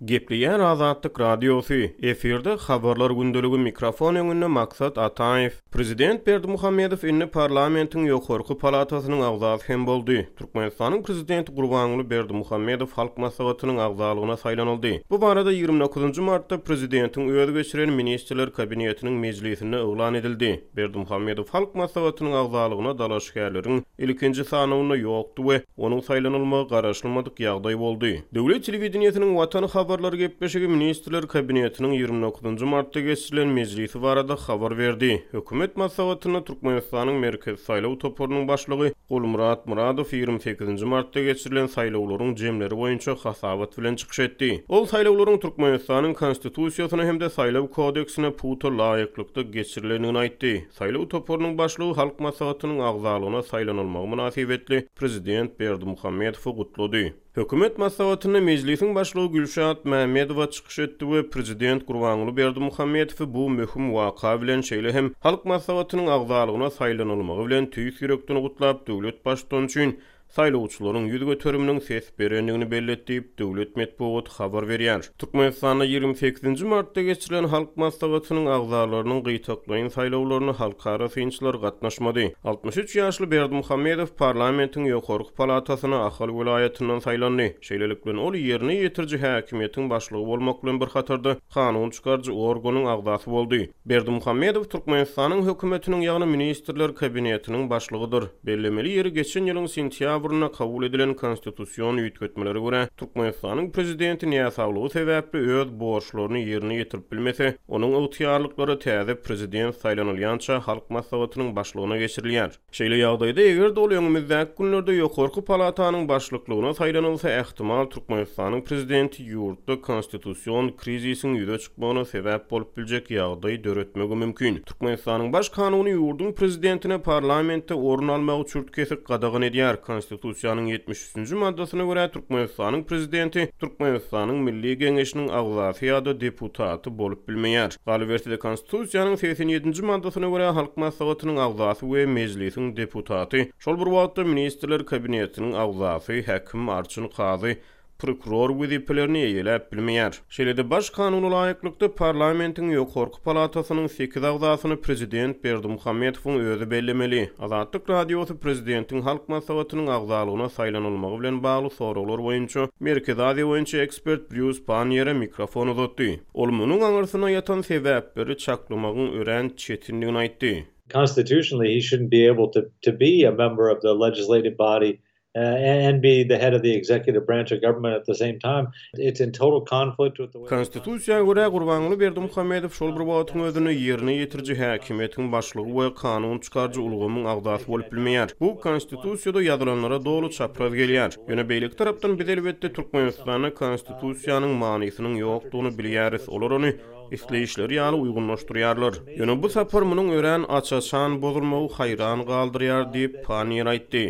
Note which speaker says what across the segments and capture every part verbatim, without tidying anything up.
Speaker 1: Gepleyen Azatlyk Radiosu, efirde habarlar gündölügi mikrofon öňünde Maksat Ataev. Prezident Berdimuhammedow inni parlamentiň ýokarky palatasynyň agzasy hem boldy. Türkmenistanyň prezidenti Gurbanguly Berdimuhammedow halk maslahatynyň agzalygyna saýlanyldy. Bu barada ýygrimi dokuzynjy martda prezidentiň öýde geçiren ministrler kabinetiniň mejlisinde oglan edildi. Berdimuhammedow halk maslahatynyň agzalygyna dalaşgärleriň ilkinji sanawyna ýokdy we onuň saýlanylmagy garaşlamadyk ýagdaý boldy. Döwlet telewizionynyň Watan habarlar gepleşigi ministrler kabinetiniň ýygrimi dokuzynjy martda geçirilen mejlisi barada habar berdi. Hökümet maslahatyna Türkmenistanyň merkez saýlaw toporunyň başlygy Gulmurat Muradow ýygrimi sekizinji martda geçirilen saýlawlaryň jemleri boýunça hasabat bilen çykyş etdi. Ol saýlawlaryň Türkmenistanyň konstitusiýasyna hem de saýlaw kodeksine puta laýyklykda geçirilenini aýtdy. Saýlaw toporunyň başlygy halk maslahatynyň agzalygyna saýlanylmagy münasibetli prezident Berdimuhammedow gutlady. Hökümet maslahatyna mejlisiň başlygy Gülşat Mämedowa çykyş etdi we prezident Gurbanguly Berdimuhammedow bu möhüm waka bilen şeýle hem halk maslahatynyň agzalygyna saýlanylmagy bilen tüýs ýürekden gutlap döwlet başlygyny üçin saýlawçylaryň ýüz göterüminiň ses berenligini belletip döwlet medeniýet habar berýär. Türkmenistanda ýygrimi sekizinji martda geçirilen halk maslahatynyň agzalarynyň gyýtaklaýyn saýlawlaryna halkara synçylar gatnaşmady. altymyş üç ýaşly Berdimuhammedow parlamentiň ýokarky palatasyna Ahal welaýatynyň saýlandy. Şeýlelik bilen ol ýerine ýetirji häkimiýetiň başlygy bolmak bilen bir hatarda kanun çykarjy organyň agzasy boldy. Berdimuhammedow Türkmenistanyň hökümetiniň ýagny ministrler kabinetiniň başlygydyr. Bellemeli ýeri geçen ýylyň sentýabr Buruna kabul edilen konstitusiýon ýetgetmeleri görä Türkmenistanyň prezidenti ýasawlygy sebäpli öz borçlaryny ýerine ýetirip bilmese, onuň ygtyýarlyklary täze prezident saýlanylýança halk maslahatynyň başlygyna geçirilýär. Şeýle ýagdaýda eger ol öňümüzdäki günlerde ýokarky palatanyň başlyklygyna saýlanylsa, ähtimal Türkmenistanyň prezidenti ýurtda konstitusiýon krizisiniň ýüze çykmagyna sebäp bolup biljek ýagdaý döretmegi mümkin. Türkmenistanyň baş kanuny ýurdun prezidentine parlamentde orun almagy çürtkesik gadagyn edýär. Konstitusiýanyň ýetmiş üçünji maddasyna görä Türkmenistanyň prezidenti Türkmenistanyň Milli Geňeşiniň agzasy ýa-da deputaty bolup bilmeýär. Galibertide Konstitusiýanyň seksen ýedinji maddasyna görä halk maslahatynyň agzasy we mejlisiň deputaty, şol bir wagtda ministrler kabinetiniň agzasy, häkim, arçyn, gazy, prokuror wezipelerini ýelep bilmeýär. Şeýlede baş kanuny laýyklykda parlamentiň ýokarky palatasynyň sekiz agzasyny prezident Berdimuhammedow özi bellemeli. Azatlyk Radiosu prezidentiň halk maslahatynyň agzalygyna saýlanylmagy bilen bagly soraglary boýunça Merkez Aziýa boýunça ekspert Bruce Panier'e mikrofon uzatdy. Ol munyň aňyrsyna ýatan sebäpleri çaklamagyň ören çetinligini aýtdy.
Speaker 2: Constitutionally, he shouldn't be able to to be a member of the legislative body Uh, and be the head of the executive branch of government at the same time. It's in total conflict with the way
Speaker 1: Konstitusiýa görä Gurbanguly Berdimuhammedow şol bir wagtyň özüni ýerine ýetirji häkimiýetiň başlygy we kanun çykarjy ulgamyň agzasy bolup bilmeýär. Bu konstitusiýada ýazylanlara dogry çapraz gelýär. Ýöne beýlik tarapdan biz elbetde Türkmenistanyň konstitusiýanyň manysynyň ýokdugyny bilýäris. Olar ony isleýişleri ýaly uýgunlaşdyrýarlar. Ýöne bu sapar munyň ören açaçan bozulmagy haýran galdyrýar diýip Panier aýtdy.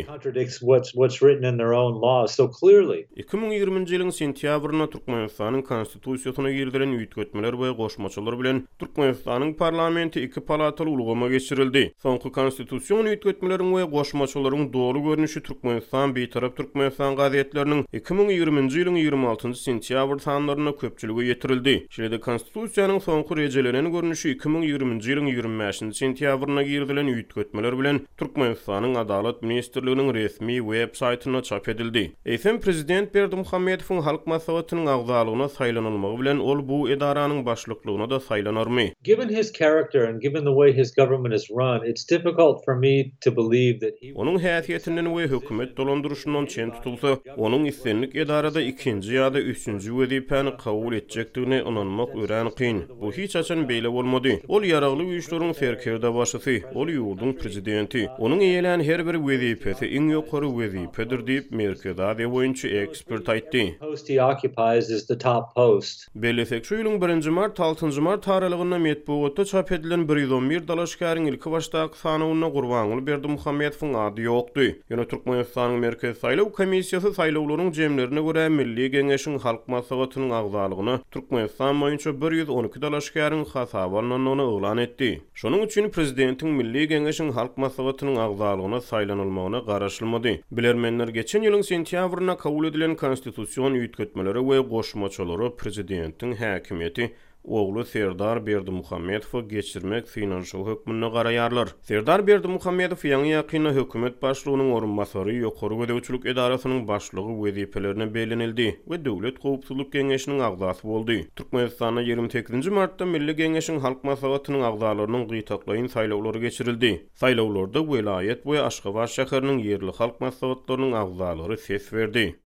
Speaker 2: written in their own laws so clearly.
Speaker 1: iki ming ýygrimiňji ýylyň sentýabrynda Türkmenistanyň konstitusiýasyna girilen ýetgetmeler we goşmaçylar bilen Türkmenistanyň parlamenti iki palataly ulgama geçirildi. Soňky konstitusiýon ýetgetmeleriň we goşmaçylaryň dogry görnüşi Türkmenistan beýtarap Türkmenistan gazetleriniň iki ming ýygrimiňji ýylyň ýygrimi altynjy sentýabr sanlaryna köpçüligi ýetirildi. Şeýle konstitusiýanyň soňky rejelenen görnüşi iki ming ýygrimiňji ýylyň ýygrimi beşinji sentýabryna girilen ýetgetmeler bilen Türkmenistanyň adalet ministrliginiň resmi web saytyna çap edildi. Eýsem prezident Berdimuhammedowyň halk maslahatynyň agzalygyna saýlanylmagy bilen ol bu edaranyň başlyklygyna da saýlanarmy?
Speaker 2: Given his character and given the way his government is run, it's difficult for me to believe that he
Speaker 1: Onuň häsiýetinden we hökümet dolandyrşyndan çen tutulsa, onuň islenlik edarada ikinji ýa-da üçünji wezipeni kabul etjekdigine inanmak ören kyn. Bu hiç açan beýle bolmady. Ol ýaragly güýçleriň serkerde başysy, ol ýurdun prezidenti. Onuň eýelen her bir wezipesi iň ýokary wezipedir diýip Merkez Aziýa boýunça ekspert aýtdy.
Speaker 2: post he occupies is the top post.
Speaker 1: Bellesek şu ýylyň birinji mart altynjy mart taralygyna medeniýetde çap edilen bir ýüz on bir dalaşgaryň ilki başdaky sanawyna Gurbanguly Berdimuhammedowyň ady ýokdy. Ýöne Türkmenistanyň Merkez Saýlaw Komissiýasy saýlawlaryň jemlerine görä Milli Geňeşiň halk maslahatynyň agzalygyny Türkmenistan boýunça bir ýüz on on iki dalaşgäryn hasaba alınanyny elan etdi. Şonuň üçin prezidentiň Milli Geňeşiň halk maslahatynyň agzalygyna saýlanylmagyna garaşylmady. Bilermenler geçen ýylyň sentýabryna kabul edilen konstitusiýon ýitgetmeleri we goşmaçylary prezidentiň häkimeti oğlu Serdar Berdimuhammedowy geçirmek finansiýal hökmüne garaýarlar. Serdar Berdimuhammedow ýa-ni ýakyna hökümet başlygynyň orunbasary ýokary gödäwçilik edarasynyň başlygy wezipelerine belenildi we Döwlet Gowpsuzlyk Geňeşiniň agzasy boldy. Türkmenistanda ýygrimi sekizinji martda Milli Geňeşiň halk maslahatynyň agzalarynyň gytaklaýyn saýlawlary geçirildi. Saýlawlarda welayet we Aşgabat şäheriniň ýerli halk maslahatlarynyň agzalary ses berdi.